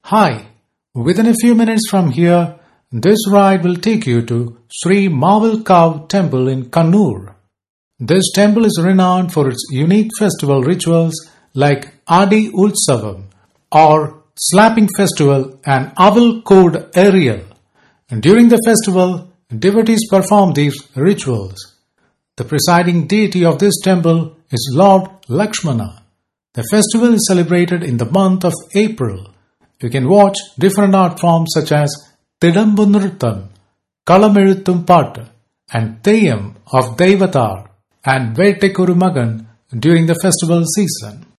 Hi, within a few minutes from here, this ride will take you to Sri Marvel Cow Temple in Kannur. This temple is renowned for its unique festival rituals like Adi Ulsavam or Slapping Festival and Aval Code Aerial. And during the festival, devotees perform these rituals. The presiding deity of this temple is Lord Lakshmana. The festival is celebrated in the month of April. You can watch different art forms such as Tidambu Nrittam, Kalamelutthum Pattu, and Theyyam of Devatar and Vettekuru Magan during the festival season.